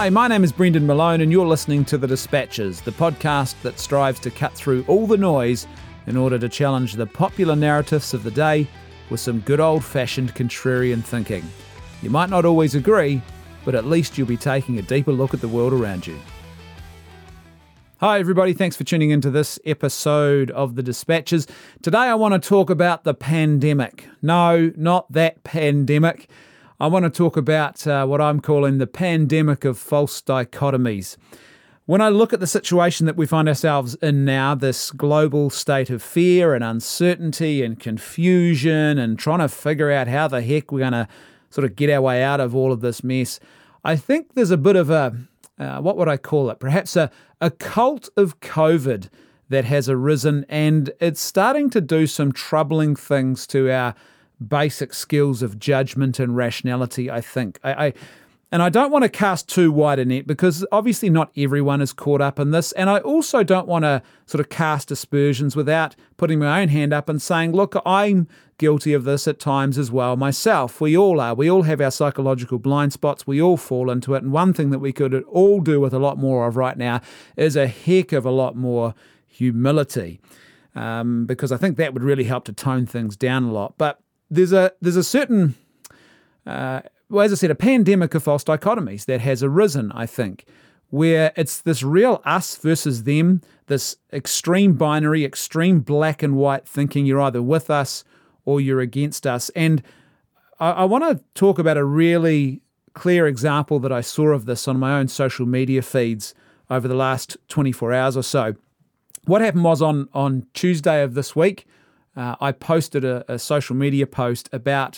Hi, my name is Brendan Malone and you're listening to The Dispatches, the podcast that strives to cut through all the noise in order to challenge the popular narratives of the day with some good old-fashioned contrarian thinking. You might not always agree, but at least you'll be taking a deeper look at the world around you. Hi everybody, thanks for tuning into this episode of The Dispatches. Today I want to talk about the pandemic. No, not that pandemic. I want to talk about what I'm calling the pandemic of false dichotomies. When I look at the situation that we find ourselves in now, this global state of fear and uncertainty and confusion and trying to figure out how the heck we're going to sort of get our way out of all of this mess, I think there's a bit of a, what would I call it? Perhaps a cult of COVID that has arisen, and it's starting to do some troubling things to our basic skills of judgment and rationality, I think. And I don't want to cast too wide a net because obviously not everyone is caught up in this. And I also don't want to sort of cast aspersions without putting my own hand up and saying, look, I'm guilty of this at times as well myself. We all are. We all have our psychological blind spots. We all fall into it. And one thing that we could all do with a lot more of right now is a heck of a lot more humility, because I think that would really help to tone things down a lot. But there's a certain, as I said, a pandemic of false dichotomies that has arisen, I think, where it's this real us versus them, this extreme binary, extreme black and white thinking. You're either with us or you're against us. And I want to talk about a really clear example that I saw of this on my own social media feeds over the last 24 hours or so. What happened was on Tuesday of this week, I posted a social media post about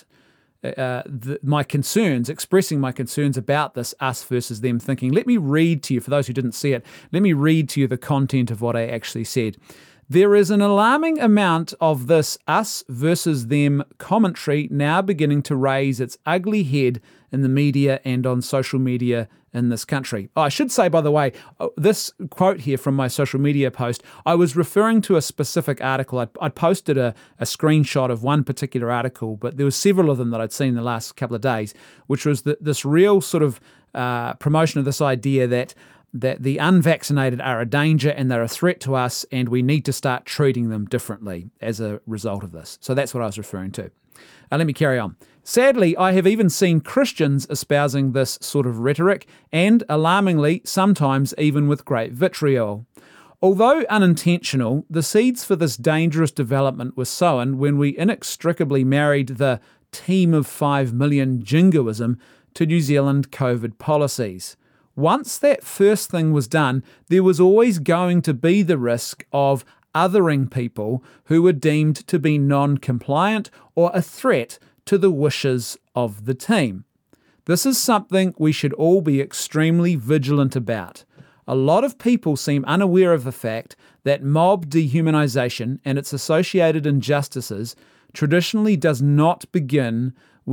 my concerns, expressing my concerns about this us versus them thinking. Let me read to you, for those who didn't see it, let me read to you the content of what I actually said. There is an alarming amount of this us versus them commentary now beginning to raise its ugly head in the media and on social media in this country. I should say, by the way, this quote here from my social media post, I was referring to a specific article. I'd posted a screenshot of one particular article, but there were several of them that I'd seen in the last couple of days, which was this real sort of promotion of this idea that the unvaccinated are a danger and they're a threat to us, and we need to start treating them differently as a result of this. So that's what I was referring to. Let me carry on. Sadly, I have even seen Christians espousing this sort of rhetoric, and alarmingly, sometimes even with great vitriol. Although unintentional, the seeds for this dangerous development were sown when we inextricably married the team of 5 million jingoism to New Zealand COVID policies. Once that first thing was done, there was always going to be the risk of othering people who were deemed to be non-compliant or a threat to the wishes of the team. This is something we should all be extremely vigilant about. A lot of people seem unaware of the fact that mob dehumanization and its associated injustices traditionally does not begin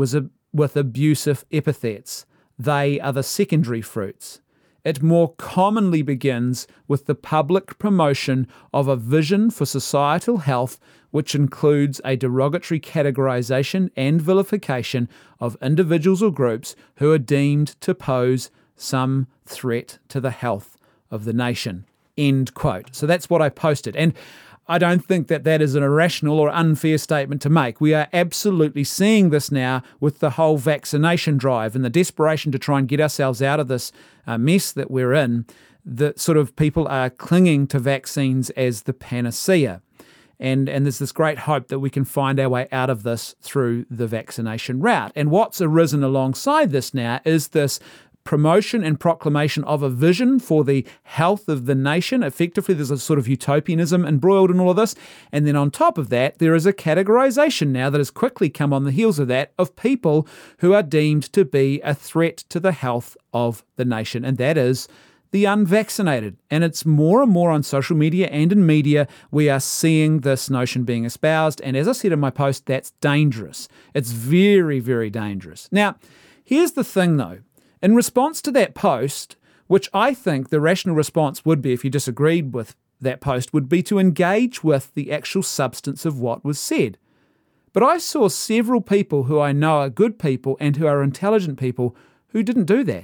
with abusive epithets. They are the secondary fruits. It more commonly begins with the public promotion of a vision for societal health, which includes a derogatory categorization and vilification of individuals or groups who are deemed to pose some threat to the health of the nation. End quote. So that's what I posted. And I don't think that is an irrational or unfair statement to make. We are absolutely seeing this now with the whole vaccination drive and the desperation to try and get ourselves out of this mess that we're in. That sort of people are clinging to vaccines as the panacea. And there's this great hope that we can find our way out of this through the vaccination route. And what's arisen alongside this now is this promotion and proclamation of a vision for the health of the nation. Effectively, there's a sort of utopianism embroiled in all of this. And then on top of that, there is a categorization now that has quickly come on the heels of that of people who are deemed to be a threat to the health of the nation. And that is the unvaccinated. And it's more and more on social media and in media, we are seeing this notion being espoused. And as I said in my post, that's dangerous. It's very, very dangerous. Now, here's the thing though. In response to that post, which I think the rational response would be, if you disagreed with that post, would be to engage with the actual substance of what was said. But I saw several people who I know are good people and who are intelligent people who didn't do that.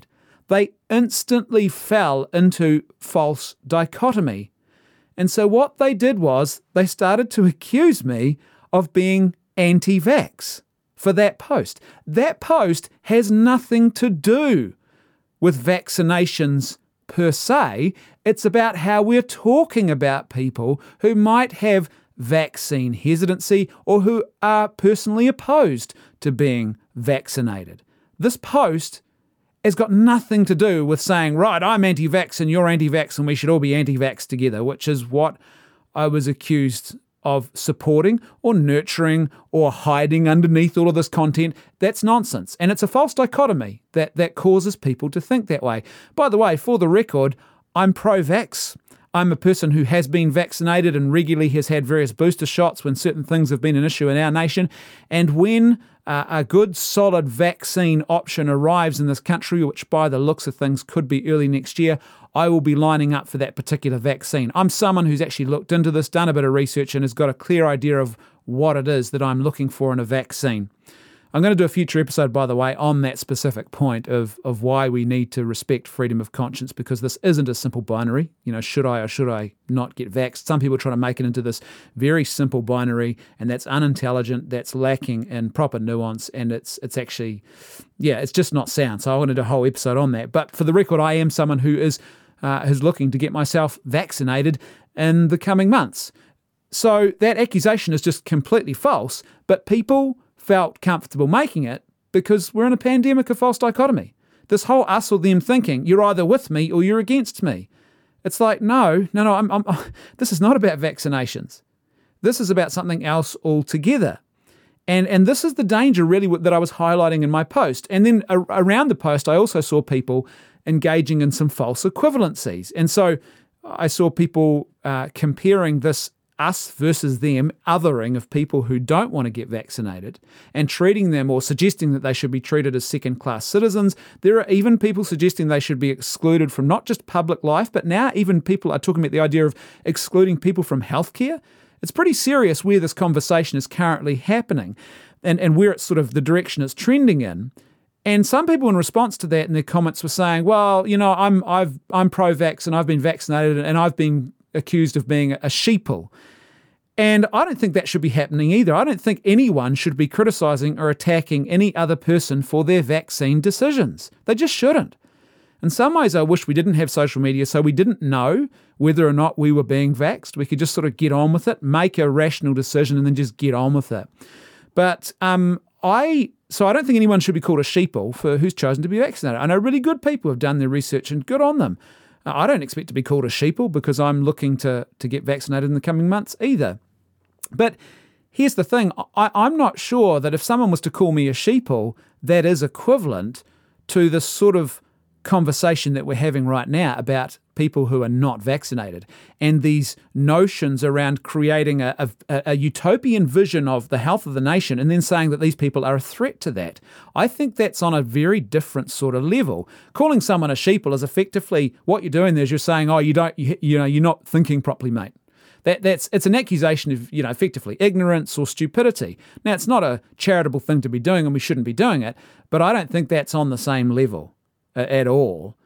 they instantly fell into false dichotomy. And so what they did was they started to accuse me of being anti-vax for that post. That post has nothing to do with vaccinations per se. It's about how we're talking about people who might have vaccine hesitancy or who are personally opposed to being vaccinated. This post has got nothing to do with saying, right, I'm anti-vax and you're anti-vax and we should all be anti-vax together, which is what I was accused of supporting or nurturing or hiding underneath all of this content. That's nonsense. And it's a false dichotomy that causes people to think that way. By the way, for the record, I'm pro-vax. I'm a person who has been vaccinated and regularly has had various booster shots when certain things have been an issue in our nation. And when a good, solid vaccine option arrives in this country, which by the looks of things could be early next year, I will be lining up for that particular vaccine. I'm someone who's actually looked into this, done a bit of research, and has got a clear idea of what it is that I'm looking for in a vaccine. I'm going to do a future episode, by the way, on that specific point of why we need to respect freedom of conscience, because this isn't a simple binary. Should I or should I not get vaxxed? Some people try to make it into this very simple binary, and that's unintelligent, that's lacking in proper nuance, and it's actually, it's just not sound. So I wanted a whole episode on that. But for the record, I am someone who is looking to get myself vaccinated in the coming months. So that accusation is just completely false, but people felt comfortable making it because we're in a pandemic of false dichotomy. This whole us or them thinking, you're either with me or you're against me. It's like, no, this is not about vaccinations. This is about something else altogether. And this is the danger really that I was highlighting in my post. And then around the post, I also saw people engaging in some false equivalencies. And so I saw people comparing this us versus them othering of people who don't want to get vaccinated and treating them or suggesting that they should be treated as second-class citizens. There are even people suggesting they should be excluded from not just public life, but now even people are talking about the idea of excluding people from healthcare. It's pretty serious where this conversation is currently happening and where it's sort of the direction it's trending in. And some people in response to that in their comments were saying, well, I'm pro-vax and I've been vaccinated and I've been accused of being a sheeple. And I don't think that should be happening either. I don't think anyone should be criticising or attacking any other person for their vaccine decisions. They just shouldn't. In some ways, I wish we didn't have social media so we didn't know whether or not we were being vaxxed. We could just sort of get on with it, make a rational decision, and then just get on with it. But I don't think anyone should be called a sheeple for who's chosen to be vaccinated. I know really good people have done their research and good on them. I don't expect to be called a sheeple because I'm looking to get vaccinated in the coming months either. But here's the thing. I'm not sure that if someone was to call me a sheeple, that is equivalent to the sort of conversation that we're having right now about people who are not vaccinated and these notions around creating a utopian vision of the health of the nation and then saying that these people are a threat to that. I think that's on a very different sort of level. Calling someone a sheeple is effectively what you're doing there is you're saying, oh, you're not thinking properly, mate. It's an accusation of, effectively ignorance or stupidity. Now, it's not a charitable thing to be doing and we shouldn't be doing it, but I don't think that's on the same level at all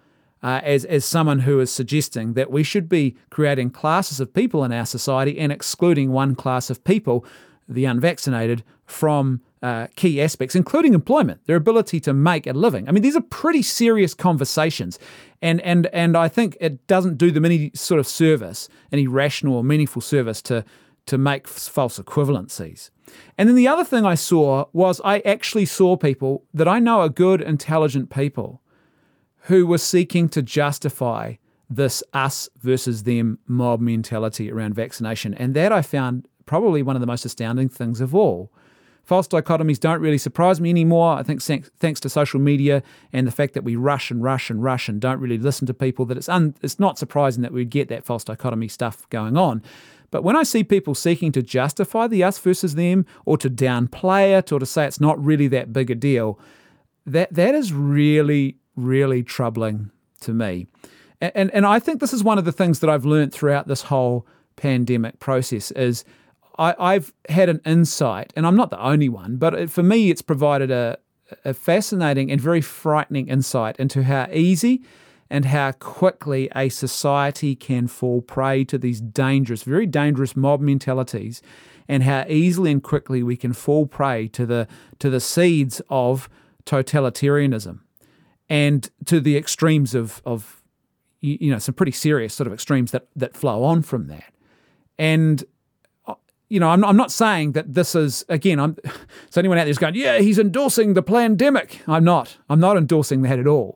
as someone who is suggesting that we should be creating classes of people in our society and excluding one class of people, the unvaccinated, from key aspects, including employment, their ability to make a living. I mean, these are pretty serious conversations, and I think it doesn't do them any sort of service, any rational or meaningful service to make false equivalencies. And then the other thing I saw was I actually saw people that I know are good, intelligent people who were seeking to justify this us versus them mob mentality around vaccination. And that I found probably one of the most astounding things of all. False dichotomies don't really surprise me anymore. I think thanks to social media and the fact that we rush and don't really listen to people, that it's not surprising that we get that false dichotomy stuff going on. But when I see people seeking to justify the us versus them or to downplay it or to say it's not really that big a deal, that is really, really troubling to me. And I think this is one of the things that I've learned throughout this whole pandemic process is I've had an insight, and I'm not the only one, but for me it's provided a fascinating and very frightening insight into how easy and how quickly a society can fall prey to these dangerous, very dangerous mob mentalities, and how easily and quickly we can fall prey to the seeds of totalitarianism and to the extremes of some pretty serious sort of extremes that flow on from that. And I'm not saying that this is, again, so anyone out there is going, yeah, he's endorsing the plandemic. I'm not endorsing that at all.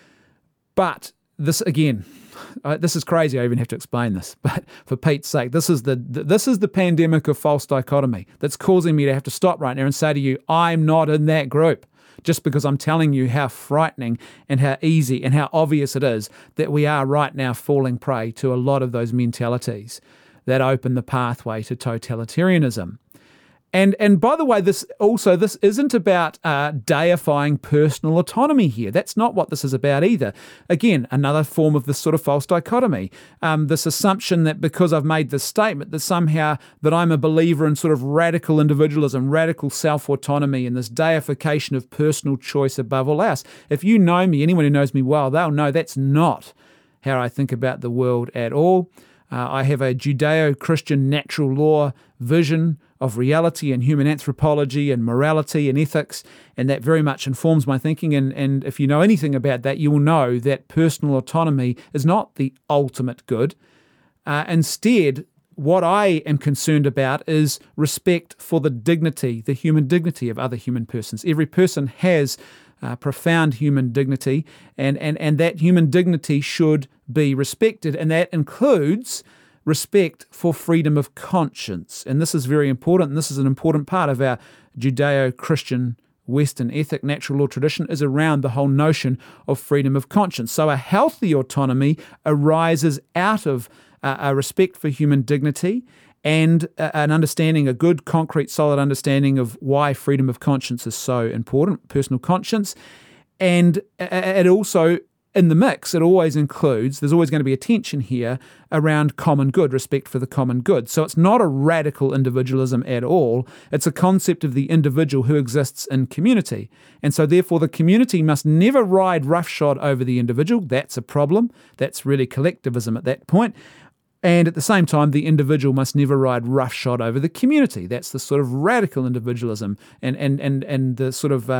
But this, again, this is crazy. I even have to explain this. But for Pete's sake, this is the pandemic of false dichotomy that's causing me to have to stop right now and say to you, I'm not in that group. Just because I'm telling you how frightening and how easy and how obvious it is that we are right now falling prey to a lot of those mentalities that open the pathway to totalitarianism. And by the way, this isn't about deifying personal autonomy here. That's not what this is about either. Again, another form of this sort of false dichotomy. This assumption that because I've made this statement that somehow that I'm a believer in sort of radical individualism, radical self-autonomy, and this deification of personal choice above all else. If you know me, anyone who knows me well, they'll know that's not how I think about the world at all. I have a Judeo-Christian natural law vision of reality and human anthropology and morality and ethics, and that very much informs my thinking. And if you know anything about that, you will know that personal autonomy is not the ultimate good. Instead, what I am concerned about is respect for the dignity, the human dignity of other human persons. Every person has profound human dignity, and that human dignity should be respected, and that includes respect for freedom of conscience. And this is very important, and this is an important part of our Judeo-Christian Western ethic, natural law tradition, is around the whole notion of freedom of conscience. So a healthy autonomy arises out of a respect for human dignity and an understanding, a good, concrete, solid understanding of why freedom of conscience is so important, personal conscience. And it also, in the mix, it always includes, there's always going to be a tension here around common good, respect for the common good. So it's not a radical individualism at all. It's a concept of the individual who exists in community. And so therefore the community must never ride roughshod over the individual. That's a problem. That's really collectivism at that point. And at the same time, the individual must never ride roughshod over the community. That's the sort of radical individualism, and the sort of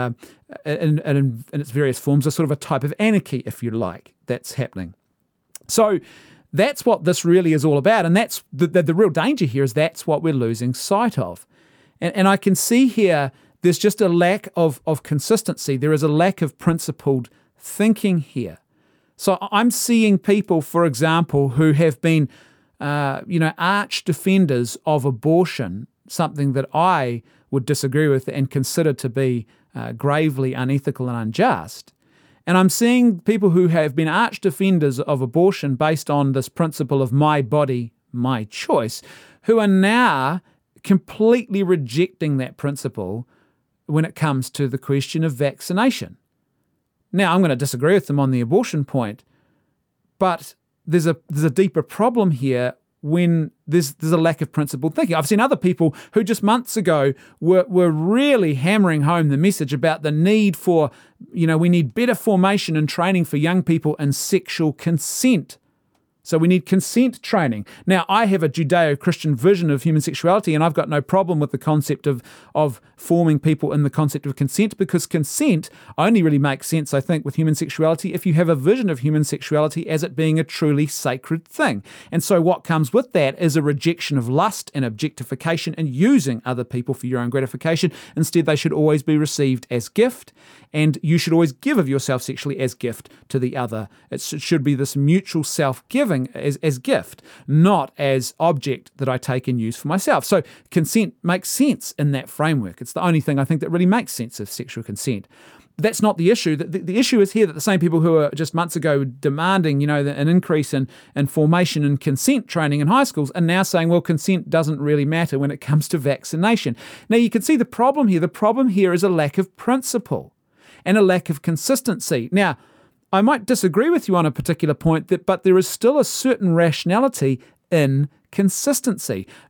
in its various forms, a sort of a type of anarchy, if you like, that's happening. So that's what this really is all about, and that's the real danger here is that's what we're losing sight of. And I can see here there's just a lack of consistency. There is a lack of principled thinking here. So I'm seeing people, for example, who have been arch defenders of abortion, something that I would disagree with and consider to be gravely unethical and unjust. And I'm seeing people who have been arch defenders of abortion based on this principle of my body, my choice, who are now completely rejecting that principle when it comes to the question of vaccination. Now, I'm going to disagree with them on the abortion point, but there's a deeper problem here when there's a lack of principled thinking. I've seen other people who just months ago were really hammering home the message about the need for, we need better formation and training for young people in sexual consent. So we need consent training. Now, I have a Judeo-Christian vision of human sexuality, and I've got no problem with the concept of forming people in the concept of consent, because consent only really makes sense, I think, with human sexuality if you have a vision of human sexuality as it being a truly sacred thing. And so what comes with that is a rejection of lust and objectification and using other people for your own gratification. Instead, they should always be received as gift, and you should always give of yourself sexually as gift to the other. It should be this mutual self-giving as gift, not as object that I take and use for myself. So consent makes sense in that framework. It's the only thing I think that really makes sense of sexual consent. But that's not the issue. The issue is here that the same people who were just months ago demanding, an increase in formation and consent training in high schools are now saying, well, consent doesn't really matter when it comes to vaccination. Now, you can see the problem here. The problem here is a lack of principle and a lack of consistency. Now, I might disagree with you on a particular point, but there is still a certain rationality in consistency.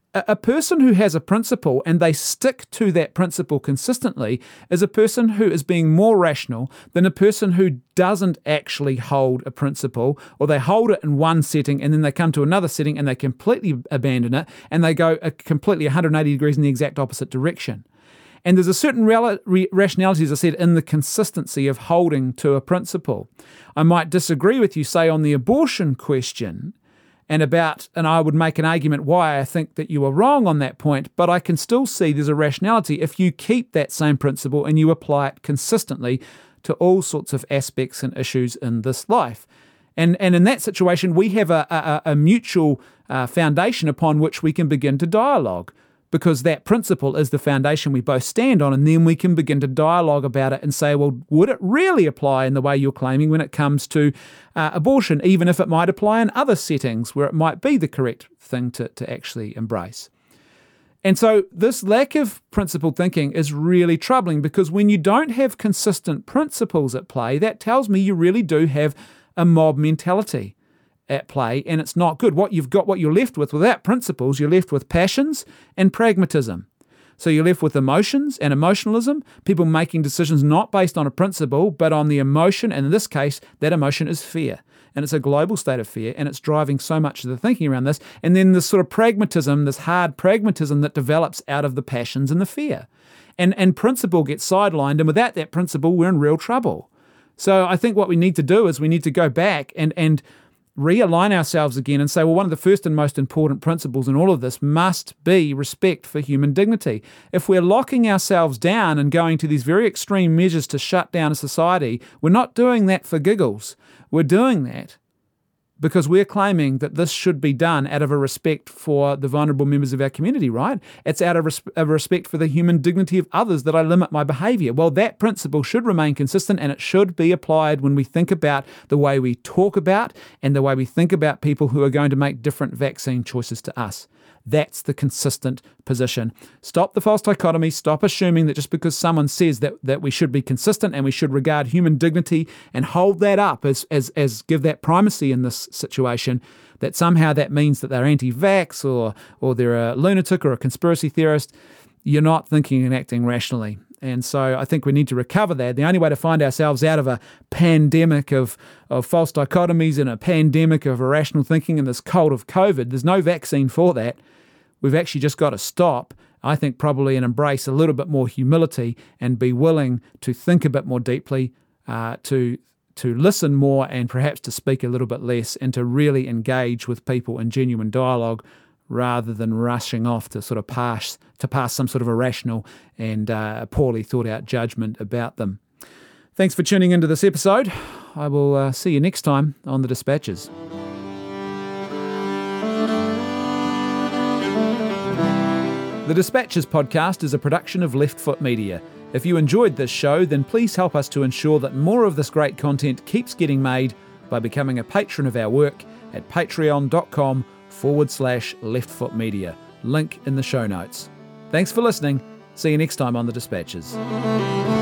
A person who has a principle and they stick to that principle consistently is a person who is being more rational than a person who doesn't actually hold a principle, or they hold it in one setting and then they come to another setting and they completely abandon it and they go completely 180 degrees in the exact opposite direction. And there's a certain rationality, as I said, in the consistency of holding to a principle. I might disagree with you, say, on the abortion question, and I would make an argument why I think that you are wrong on that point, but I can still see there's a rationality if you keep that same principle and you apply it consistently to all sorts of aspects and issues in this life. And in that situation, we have a mutual foundation upon which we can begin to dialogue, because that principle is the foundation we both stand on, and then we can begin to dialogue about it and say, well, would it really apply in the way you're claiming when it comes to abortion, even if it might apply in other settings where it might be the correct thing to actually embrace? And so this lack of principled thinking is really troubling, because when you don't have consistent principles at play, that tells me you really do have a mob mentality at play, and it's not good. What you're left with without principles, you're left with passions and pragmatism. So you're left with emotions and emotionalism, people making decisions not based on a principle, but on the emotion, and in this case, that emotion is fear. And it's a global state of fear, and it's driving so much of the thinking around this. And then this sort of pragmatism, this hard pragmatism that develops out of the passions and the fear. And principle gets sidelined, and without that principle, we're in real trouble. So I think what we need to do is we need to go back and realign ourselves again and say, well, one of the first and most important principles in all of this must be respect for human dignity. If we're locking ourselves down and going to these very extreme measures to shut down a society, we're not doing that for giggles. We're doing that because we're claiming that this should be done out of a respect for the vulnerable members of our community, right? It's out of a respect for the human dignity of others that I limit my behaviour. Well, that principle should remain consistent, and it should be applied when we think about the way we talk about and the way we think about people who are going to make different vaccine choices to us. That's the consistent position. Stop the false dichotomy. Stop assuming that just because someone says that we should be consistent and we should regard human dignity and hold that up as give that primacy in this situation, that somehow that means that they're anti-vax or they're a lunatic or a conspiracy theorist. You're not thinking and acting rationally. And so I think we need to recover that. The only way to find ourselves out of a pandemic of false dichotomies and a pandemic of irrational thinking and this cult of COVID, there's no vaccine for that. We've actually just got to stop, I think, probably, and embrace a little bit more humility and be willing to think a bit more deeply, to listen more, and perhaps to speak a little bit less, and to really engage with people in genuine dialogue rather than rushing off to sort of pass some sort of irrational and poorly thought out judgment about them. Thanks for tuning into this episode. I will see you next time on The Dispatches. The Dispatches podcast is a production of Left Foot Media. If you enjoyed this show, then please help us to ensure that more of this great content keeps getting made by becoming a patron of our work at patreon.com/leftfootmedia. Link in the show notes. Thanks for listening. See you next time on The Dispatches.